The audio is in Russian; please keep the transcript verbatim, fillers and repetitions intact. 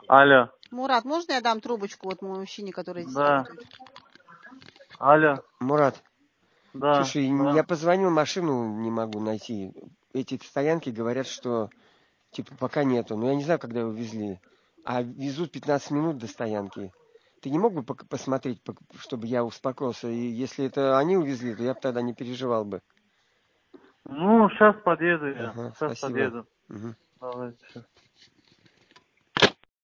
Алло. Мурат, можно я дам трубочку вот мужчине, который здесь Да. работает? Алло. Мурат, Да. слушай, Да. я позвонил, машину не могу найти. Эти стоянки говорят, что типа пока нету. Но я не знаю, когда его везли. А везут пятнадцать минут до стоянки. Ты не мог бы пок- посмотреть, пок- чтобы я успокоился? И если это они увезли, то я бы тогда не переживал бы. Ну, сейчас подъеду я. Ага, Сейчас спасибо. подъеду. Мгм. Давайте. Щас.